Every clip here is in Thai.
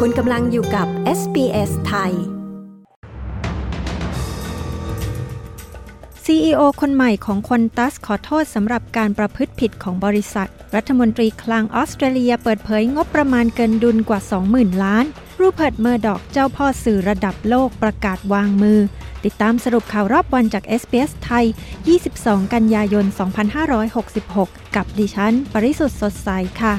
คุณกำลังอยู่กับ SBS ไทย CEO คนใหม่ของ Qantas ขอโทษสำหรับการประพฤติผิดของบริษัทรัฐมนตรีคลังออสเตรเลียเปิดเผยงบประมาณเกินดุลกว่า 20,000 ล้านรูเพิร์ต เมอร์ดอกเจ้าพ่อสื่อระดับโลกประกาศวางมือติดตามสรุปข่าวรอบวันจาก SBS ไทย 22 กันยายน 2566 กับดิฉันปริสุทธิ์สดใสค่ะ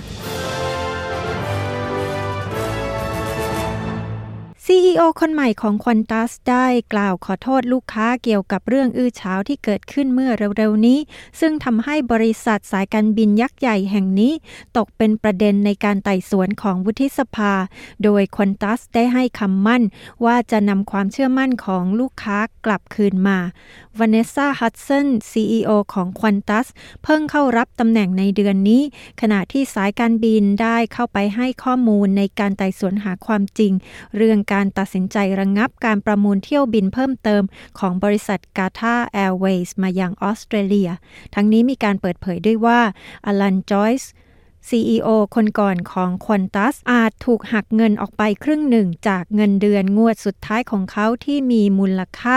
CEO คนใหม่ของ Qantas ได้กล่าวขอโทษลูกค้าเกี่ยวกับเรื่องอื้อฉาวที่เกิดขึ้นเมื่อเร็วๆนี้ซึ่งทำให้บริษัทสายการบินยักษ์ใหญ่แห่งนี้ตกเป็นประเด็นในการไต่สวนของวุฒิสภาโดย Qantas ได้ให้คำมั่นว่าจะนำความเชื่อมั่นของลูกค้ากลับคืนมา Vanessa Hudson CEO ของ Qantas เพิ่งเข้ารับตำแหน่งในเดือนนี้ขณะที่สายการบินได้เข้าไปให้ข้อมูลในการไต่สวนหาความจริงเรื่องการตัดสินใจระงับการประมูลเที่ยวบินเพิ่มเติมของบริษัท Qatar Airways มายังออสเตรเลียทั้งนี้มีการเปิดเผยด้วยว่า Alan Joyce CEO คนก่อนของ Qantas อาจถูกหักเงินออกไปครึ่งหนึ่งจากเงินเดือนงวดสุดท้ายของเขาที่มีมูลค่า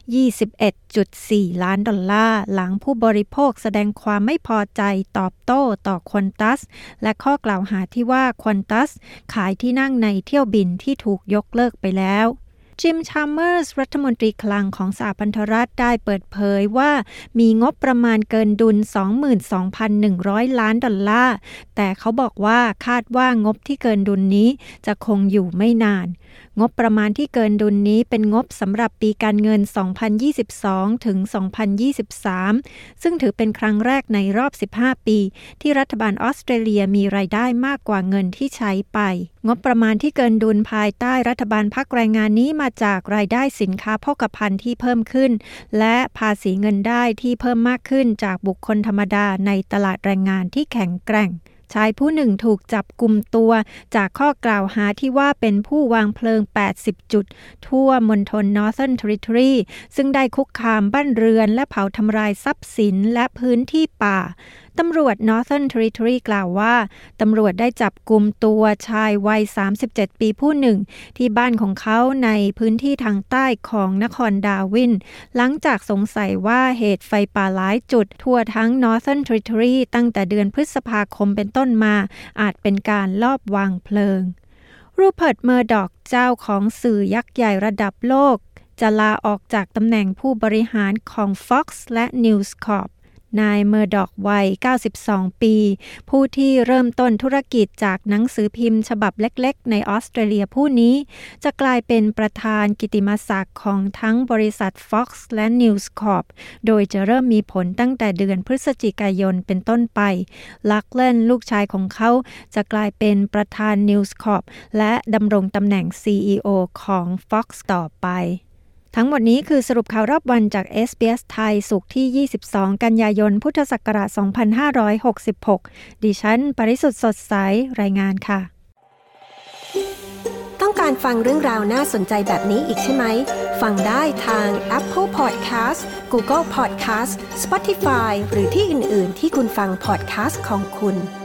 21.4 ล้านดอลลาร์หลังผู้บริโภคแสดงความไม่พอใจตอบโต้ต่อ Qantas และข้อกล่าวหาที่ว่า Qantas ขายที่นั่งในเที่ยวบินที่ถูกยกเลิกไปแล้วจิม ชาร์เมอร์สรัฐมนตรีคลังของสหพันธรัฐได้เปิดเผยว่ามีงบประมาณเกินดุล 22,100 ล้านดอลลาร์แต่เขาบอกว่าคาดว่างบที่เกินดุลนี้จะคงอยู่ไม่นานงบประมาณที่เกินดุลนี้เป็นงบสำหรับปีการเงิน 2022 ถึง 2023 ซึ่งถือเป็นครั้งแรกในรอบ 15 ปีที่รัฐบาลออสเตรเลียมีรายได้มากกว่าเงินที่ใช้ไปงบประมาณที่เกินดุลภายใต้รัฐบาลพรรคแรงงานนี้มาจากรายได้สินค้าโภคภัณฑ์ที่เพิ่มขึ้นและภาษีเงินได้ที่เพิ่มมากขึ้นจากบุคคลธรรมดาในตลาดแรงงานที่แข็งแกร่งชายผู้หนึ่งถูกจับกุมตัวจากข้อกล่าวหาที่ว่าเป็นผู้วางเพลิง 80 จุดทั่วมณฑล Northern Territory ซึ่งได้คุกคามบ้านเรือนและเผาทำลายทรัพย์สินและพื้นที่ป่าตำรวจ Northern Territory กล่าวว่าตำรวจได้จับกุมตัวชายวัย 37 ปีผู้หนึ่งที่บ้านของเขาในพื้นที่ทางใต้ของนครดาวินหลังจากสงสัยว่าเหตุไฟป่าหลายจุดทั่วทั้ง Northern Territory ตั้งแต่เดือนพฤษภาคมเป็นต้นมาอาจเป็นการลอบวางเพลิงรูเพิร์ต เมอร์ดอกเจ้าของสื่อยักษ์ใหญ่ระดับโลกจะลาออกจากตำแหน่งผู้บริหารของ Fox และ News Corpนายเมอร์ดอกวัย 92 ปีผู้ที่เริ่มต้นธุรกิจจากหนังสือพิมพ์ฉบับเล็กๆในออสเตรเลียผู้นี้จะกลายเป็นประธานกิตติมศักดิ์ของทั้งบริษัท Fox และ News Corp โดยจะเริ่มมีผลตั้งแต่เดือนพฤศจิกายนเป็นต้นไปลักเลนลูกชายของเขาจะกลายเป็นประธาน News Corp และดำรงตำแหน่ง CEO ของ Fox ต่อไปทั้งหมดนี้คือสรุปข่าวรอบวันจาก SBS ไทยศุกร์ที่ 22 กันยายน พุทธศักราช 2566 ดิฉันปริสุทธิ์สดใสรายงานค่ะต้องการฟังเรื่องราวน่าสนใจแบบนี้อีกใช่ไหม ฟังได้ทาง Apple Podcast Google Podcast Spotify หรือที่อื่นๆที่คุณฟัง podcast ของคุณ